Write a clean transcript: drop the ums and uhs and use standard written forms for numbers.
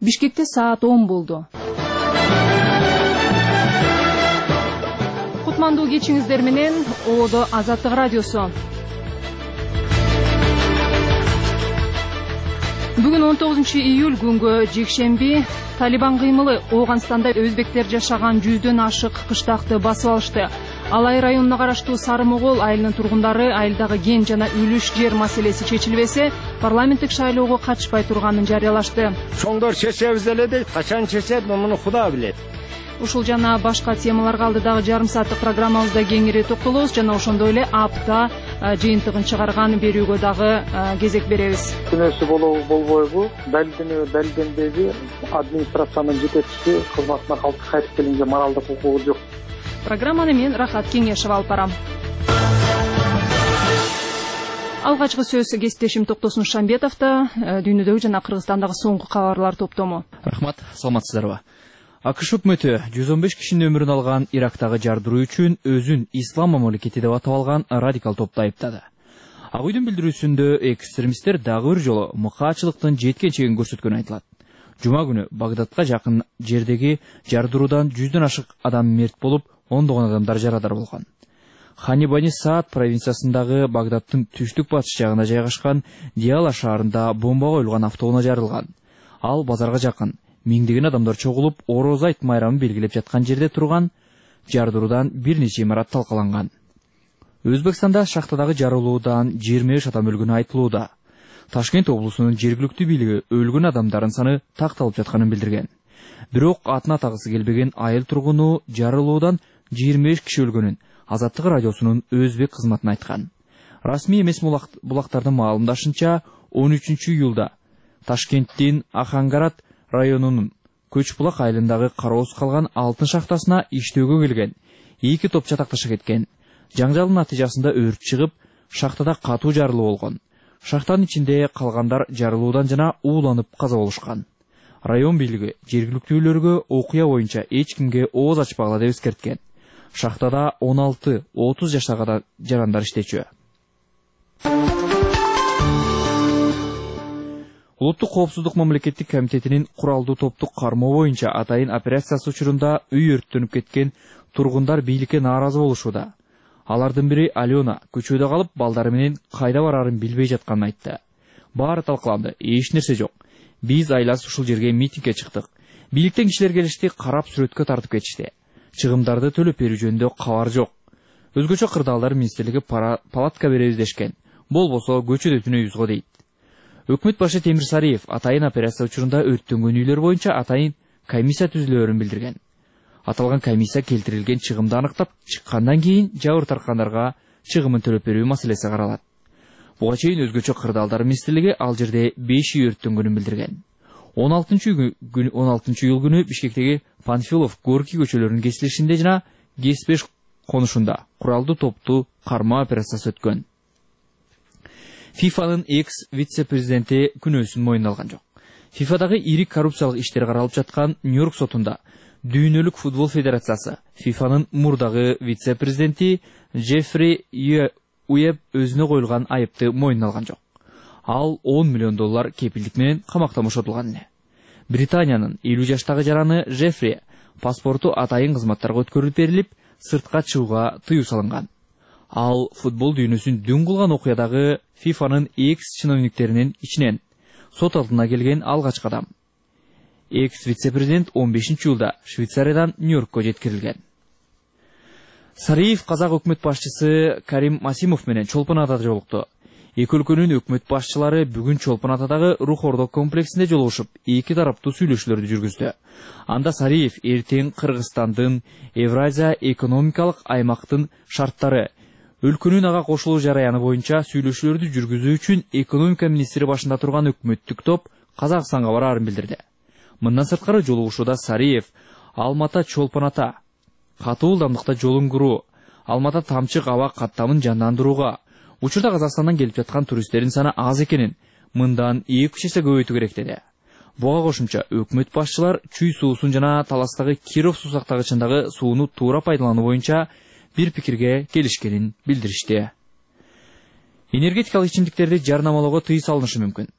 Бишкекте саат 10 болду. Кутмандуу кечиңиздер менен Оодо Азаттык радиосу. Бүгүн 19 июль күнгө жекшемби Талибан кыймылы Ооганстанда өзбектер жашаган 100дөн ашык кыштакты басып алышты. Алай районуна караштуу Сары Могол айылынын тургундары айылдагы кен жана үлүш жер маселеси чечилбесе, парламенттик шайлоого катышпай турганын жарыялашты. Чоңдор чечебиз эле дейт, качан чечет, муну Куда билет. Ушул жана башка темаларга алдыдагы жарым сааттык программабызда кеңири токтолобуз жана ошондой эле апта жыйынтыгын чыгарган берүүгө дагы кезек беребиз. Күнөөсү болбойбу, белгендеги администрациянын жетекчиси кызматына кайтып келгенге моралдык укугу жок. Программаны мен Рахат Кеңешева алып барам. Алгачкы сөз кесиптешим Токтосун Шамбетовдо, дүйнөдөгү жана Кыргызстандагы соңку кабарлар топтому. Рахмат, саламатсыздарбы? АКШ өкмөтү 115 кишинин өмүрүн алган Ирактагы жардыруу үчүн өзүн ислам мамлекети деп атап алган радикал топту айыптады. Ак үйдүн билдирүүсүндө экстремисттер дагы бир жолу мыкаачылыктын жеткен чегин көрсөткөнү айтылат. Жума күнү Багдадка жакын жердеги жардыруудан 100дөн ашык адам мерт болуп, ондогон адамдар жарадар болгон. Хани-Бани Саад провинциясындагы Багдадтын түштүк батыш жагына жайгашкан Диала шаарында бомба коюлган автоунаа жарылган. Ал базарга жакын миңдеген адамдар чогулуп, Ороз айт майрамын белгилеп жаткан жерде турган жардыруудан бир нече имарат талкаланган. Өзбекстанда шахтадагы жарылуудан 25 адам өлгөнү айтылууда. Ташкент облусунун жергиликтүү бийлиги өлгөн адамдардын саны такталып жатканын билдирген. Бирок атын атагысы келбеген айыл тургуну жарылуудан 25 киши өлгөнүн Азаттык радиосунун өзбек кызматына айткан. Расмий эмес булактардын маалымдашынча 13 июлда Ташкенттин Ахангарат районунун Көчбулак айылындагы кароосуз калган алтын шахтасына иштөөгө келген 2 топ чатакташа кеткен. Жаңжалдын натыйжасында өрт чыгып, шахтада катуу жарылуу болгон. Шахтанын ичинде калгандар жарылуудан жана ууланып каза болушкан. Район бийлиги жергиликтүүлөргө окуя боюнча эч кимге ооз ачпагыла деп эскерткен. Шахтада 16-30 жаштагы жарандар иштечү. Улуттук коопсуздук мамлекеттик комитетинин куралдуу топтук кармоо боюнча атайын операциясы учурунда үй өрттөнүп кеткен тургундар бийликке нааразы болушууда. Алардын бири Алена көчөдө калып, балдары менен кайда барарын билбей жатканын айтты. Баары талкаланды, эч нерсе жок. Биз айласы ушул жерге митингге чыктык. Бийликтен кишилер келишти, карап сүрөткө тартып кетишти. Чыгымдарды төлөп берүү жөнүндө кабар жок. Өзгөчө кырдаалдар министрлиги палатка беребиз дешкен. Болбосо көчөдө түнөйбүз го дейт. Өкмөт башы Темир Сариев атайын операция учурунда өрттөнгөн үйлөр боюнча атайын комиссия түзүлөөрүн билдирген. Аталган комиссия келтирилген чыгымды аныктап чыккандан кийин жабыр тарткандарга чыгымын төлөп берүү маселеси каралат. Буга чейин өзгөчө кырдаалдар министрлиги ал жерде 5 үй өрттөнгөнүн билдирген. 16 июль күнү Бишкектеги Панфилов, Горки көчөлөрүнүн кесилишинде жана Геспеш конушунда куралдуу топту кармоо операциясы өткөн. ФИФАнын экс-вице-президенти күнөөсүн мойындалган жок. ФИФАдагы ири коррупциялык иштер каралып жаткан Нью-Йорк сотунда Дүйнөлүк футбол федерациясы ФИФАнын мурдагы вице-президенти Джеффри Уеб өзүнө коюлган айыпты мойындалган жок. Ал $10 миллион кепилдик менен камакта бошотулган эле. Британиянын 50 жаштагы жараны Джеффри паспорту атайын кызматтарга өткөрүлүп берилип, сыртка чыгууга тыюу салынган. Ал футбол дүйнөсүн дүн кылган окуядагы ФИФАнын экс-чиновниктеринин ичинен сот алдына келген алгачкы адам. Экс-вице-президент 15 июлда Швейцариядан Нью-Йоркко жеткирилген. Сариев казак өкмөт башчысы Карим Масимов менен Чолпон Атада жолукту. Эки өлкөнүн өкмөт башчылары бүгүн Чолпон Атадагы Рух Ордо комплексинде жолугушуп, эки тараптуу сүйлөшүүлөрдү жүргүздү. Анда Сариев эртең Кыргызстандын Евразия экономикалык аймактын шарттары, өлкөнүн ага кошулуу жараяны боюнча сүйлөшүүлөрдү жүргүзүү үчүн экономика министри башында турган өкмөттүк топ Казакстанга бараарын билдирди. Мындан сырткары жолугушууда Сариев Алмата Чолпон Ата катуу ылдамдыкта жолун куруу, Алмата Тамчык аба каттамын жандандырууга, учурда Казакстандан келип жаткан туристтердин саны аз экенин, мындан 2 эсе көбөйтүү керек деди. Буга кошумча өкмөт башчылар Чүй суусун жана Таластагы Киров суусактагычындагы сууну туура пайдалануу боюнча бир пикирге келишкенин билдиришти. Энергетикалык ичимдиктерди жарнамалоого тыюу салынышы мүмкүн.